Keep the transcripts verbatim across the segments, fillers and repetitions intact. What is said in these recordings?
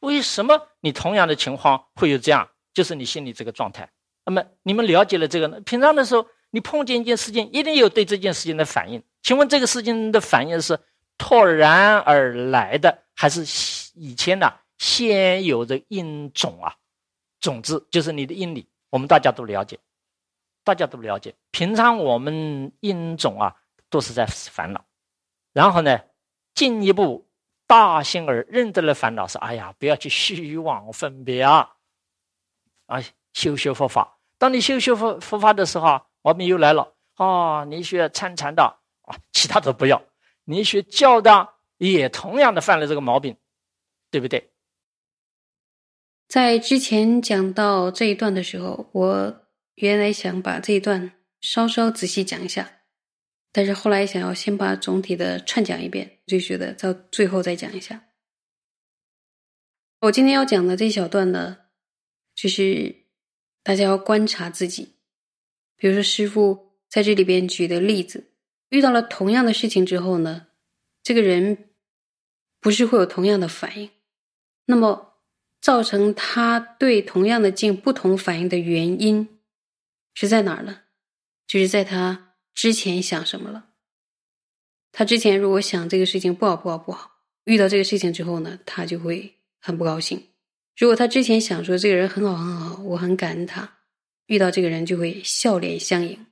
为什么你同样的情况会有这样？就是你心里这个状态。那么你们了解了这个呢？平常的时候，你碰见一件事情，一定有对这件事情的反应。请问这个事情的反应是突然而来的，还是以前呢、啊、先有的因种啊？种子就是你的因理，我们大家都了解，大家都了解。平常我们因种啊，都是在烦恼，然后呢，进一步大心而认得了烦恼是，哎呀，不要去虚妄分别啊，啊，修修佛法。当你修修佛佛法的时候啊，毛病又来了啊！你学参禅的啊，其他都不要；你学教的也同样的犯了这个毛病，对不对？ 在之前讲到这一段的时候，我原来想把这一段稍稍仔细讲一下，但是后来想要先把总体的串讲一遍，就觉得到最后再讲一下。我今天要讲的这一小段呢，就是大家要观察自己。比如说师父在这里边举的例子，遇到了同样的事情之后呢，这个人不是会有同样的反应，那么造成他对同样的境不同反应的原因是在哪儿呢？就是在他之前想什么了。他之前如果想这个事情不好不好不好，遇到这个事情之后呢，他就会很不高兴。如果他之前想说这个人很好很好，我很感恩他，遇到这个人就会笑脸相迎。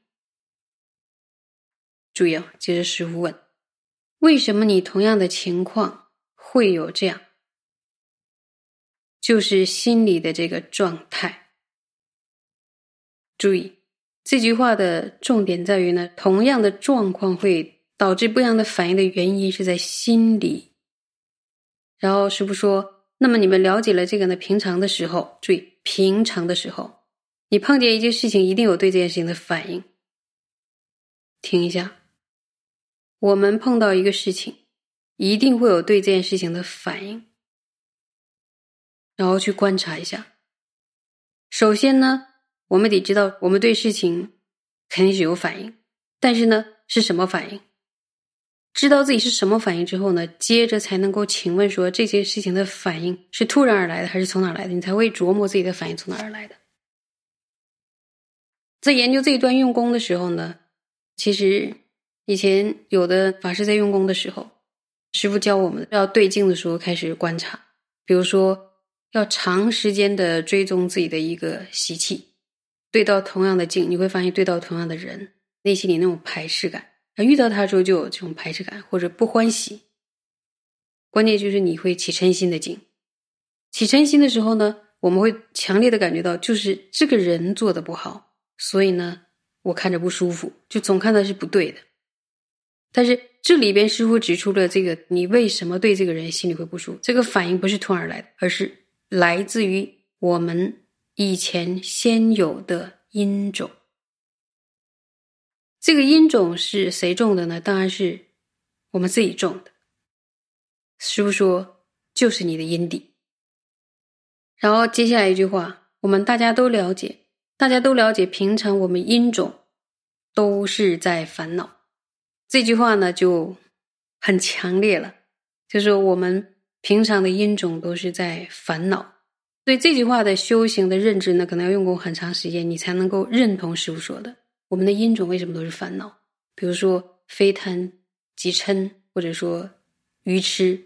注意啊，接着师父问，为什么你同样的情况会有这样？就是心理的这个状态。注意这句话的重点在于呢，同样的状况会导致不一样的反应的原因是在心理。然后师父说，那么你们了解了这个呢，平常的时候，注意平常的时候，你碰见一件事情一定有对这件事情的反应。听一下，我们碰到一个事情一定会有对这件事情的反应，然后去观察一下。首先呢，我们得知道我们对事情肯定是有反应，但是呢，是什么反应？知道自己是什么反应之后呢，接着才能够请问说这件事情的反应是突然而来的还是从哪儿来的，你才会琢磨自己的反应从哪儿而来的。在研究这一段用功的时候呢，其实以前有的法师在用功的时候，师父教我们要对境的时候开始观察，比如说要长时间的追踪自己的一个习气，对到同样的境，你会发现对到同样的人，内心里那种排斥感，遇到他之后就有这种排斥感或者不欢喜。关键就是你会起嗔心的境，起嗔心的时候呢，我们会强烈的感觉到就是这个人做的不好，所以呢我看着不舒服，就总看他是不对的。但是这里边师父指出了这个你为什么对这个人心里会不舒服，这个反应不是突然而来的，而是来自于我们以前先有的因种。这个因种是谁种的呢？当然是我们自己种的。师父说就是你的因地。然后接下来一句话，我们大家都了解，大家都了解平常我们因种都是在烦恼。这句话呢就很强烈了，就是我们平常的因种都是在烦恼。所以这句话的修行的认知呢，可能要用过很长时间，你才能够认同师父说的。我们的因种为什么都是烦恼？比如说非贪即嗔，或者说愚痴。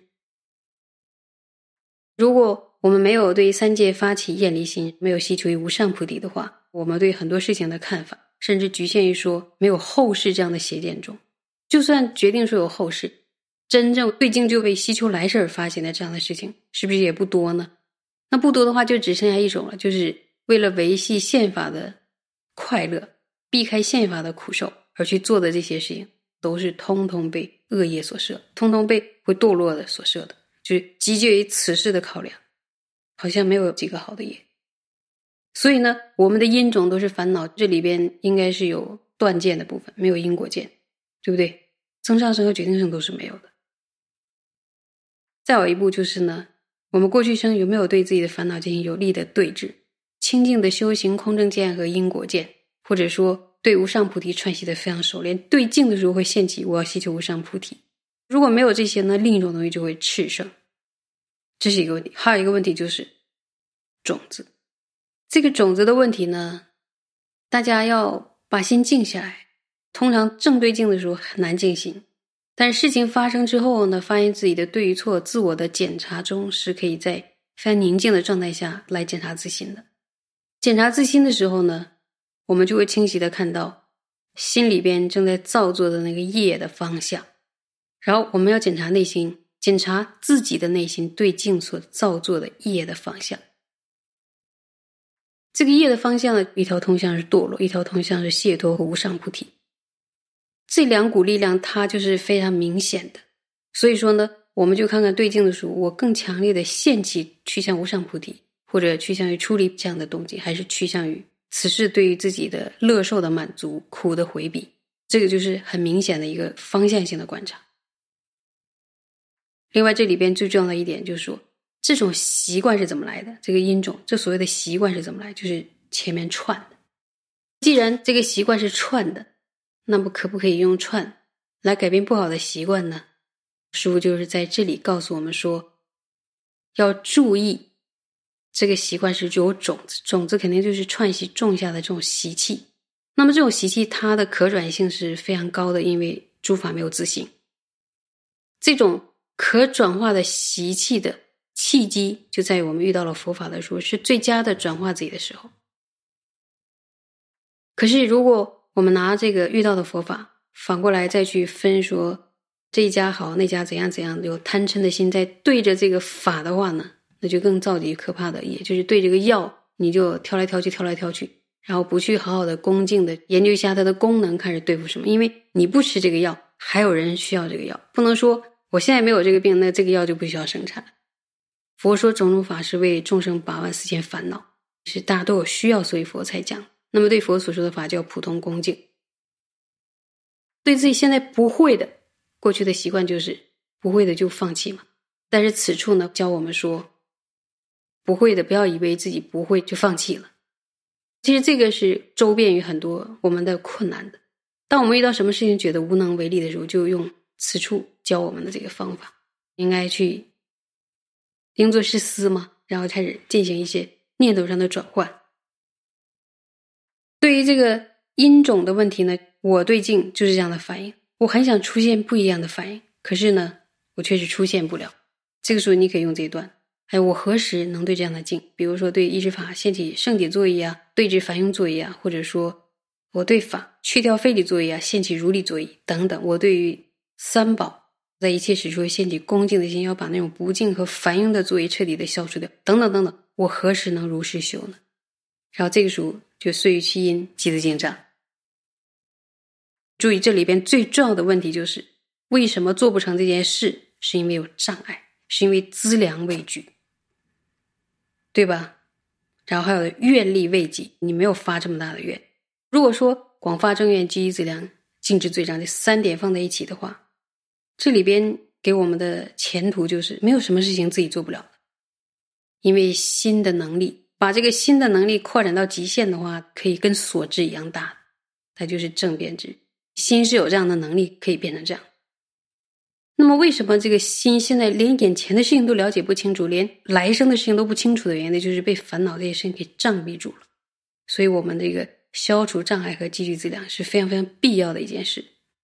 如果我们没有对三界发起厌离心，没有希求于无上菩提的话，我们对很多事情的看法甚至局限于说没有后世这样的邪见中。就算决定说有后世，真正对境就为希求来世而发现的这样的事情是不是也不多呢？那不多的话就只剩下一种了，就是为了维系宪法的快乐，避开宪法的苦受而去做的这些事情，都是通通被恶业所摄，通通被会堕落的所摄的，就是基于此事的考量，好像没有几个好的业。所以呢，我们的因种都是烦恼，这里边应该是有断见的部分，没有因果见，对不对？增上生和决定生都是没有的。再有一步就是呢，我们过去生有没有对自己的烦恼进行有力的对峙，清净的修行空正见和因果见，或者说对无上菩提串习的非常熟练，对境的时候会现起我要希求无上菩提。如果没有这些呢，另一种东西就会炽盛。 这是一个问题。还有一个问题就是种子。这个种子的问题呢，大家要把心静下来。通常正对镜的时候很难静心，但是事情发生之后呢，发现自己的对与错，自我的检查中是可以在非常宁静的状态下来检查自心的。检查自心的时候呢，我们就会清晰的看到心里边正在造作的那个业的方向。然后我们要检查内心，检查自己的内心对镜所造作的业的方向。这个业的方向呢，一条通向是堕落，一条通向是解脱和无上菩提。这两股力量它就是非常明显的。所以说呢，我们就看看对镜的时候，我更强烈的现起趋向无上菩提，或者趋向于出离这样的动机，还是趋向于此事对于自己的乐受的满足，苦的回避。这个就是很明显的一个方向性的观察。另外这里边最重要的一点就是说，这种习惯是怎么来的，这个因种，这所谓的习惯是怎么来，就是前面串的。既然这个习惯是串的，那么可不可以用串来改变不好的习惯呢？师父就是在这里告诉我们说，要注意这个习惯是有种子，种子肯定就是串习种下的这种习气。那么这种习气它的可转性是非常高的，因为诸法没有自性。这种可转化的习气的契机就在于我们遇到了佛法的时候，是最佳的转化自己的时候。可是如果我们拿这个遇到的佛法反过来再去分说这一家好那家怎样怎样，有贪嗔的心在对着这个法的话呢，那就更造极可怕的，也就是对这个药你就挑来挑去挑来挑去，然后不去好好的恭敬的研究一下它的功能，看是对付什么。因为你不吃这个药，还有人需要这个药，不能说我现在没有这个病，那这个药就不需要生产。佛说种种法是为众生把玩四千烦恼，是大家都有需要，所以佛才讲。那么对佛所说的法叫普通恭敬。对自己现在不会的，过去的习惯就是不会的就放弃嘛。但是此处呢，教我们说，不会的不要以为自己不会就放弃了。其实这个是周遍于很多我们的困难的。当我们遇到什么事情觉得无能为力的时候，就用此处教我们的这个方法，应该去应作是思嘛，然后开始进行一些念头上的转换。对于这个因种的问题呢，我对境就是这样的反应，我很想出现不一样的反应，可是呢我确实出现不了。这个时候你可以用这一段，还有我何时能对这样的境，比如说对依止法现起圣体作意啊，对治凡庸作意啊，或者说我对法去掉非理作意啊，现起如理作意等等。我对于三宝在一切时处现起恭敬的心，要把那种不敬和凡庸的作意彻底的消除掉等等等等，我何时能如实修呢？然后这个时候就遂于其因即得进障。注意这里边最重要的问题就是为什么做不成这件事，是因为有障碍，是因为资粮未具，对吧？然后还有愿力未集，你没有发这么大的愿。如果说广发正愿，积资粮，静止罪障，这三点放在一起的话，这里边给我们的前途就是没有什么事情自己做不了的。因为心的能力，把这个心的能力扩展到极限的话，可以跟所知一样大，它就是正变知。心是有这样的能力可以变成这样。那么为什么这个心现在连眼前的事情都了解不清楚，连来生的事情都不清楚的原因呢，就是被烦恼这些事情给障蔽住了。所以我们这个消除障碍和积聚资粮是非常非常必要的一件事。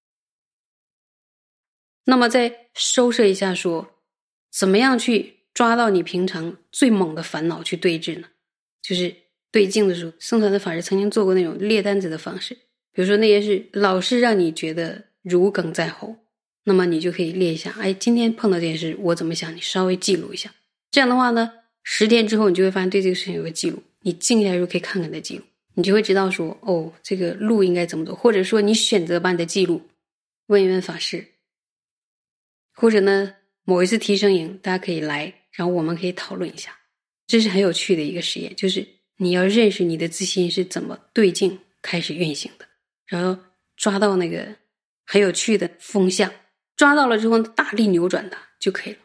那么再收摄一下说，怎么样去抓到你平常最猛的烦恼去对治呢？就是对境的时候，僧团的法师曾经做过那种列单子的方式，比如说那些是老是让你觉得如鲠在喉，那么你就可以列一下，哎，今天碰到这件事我怎么想，你稍微记录一下。这样的话呢，十天之后你就会发现对这个事情有个记录，你静下来时候可以看看你的记录，你就会知道说，哦，这个路应该怎么走，或者说你选择把你的记录问一问法师，或者呢某一次提升营大家可以来，然后我们可以讨论一下。这是很有趣的一个实验，就是你要认识你的自心是怎么对境开始运行的，然后抓到那个很有趣的风向，抓到了之后大力扭转它就可以了。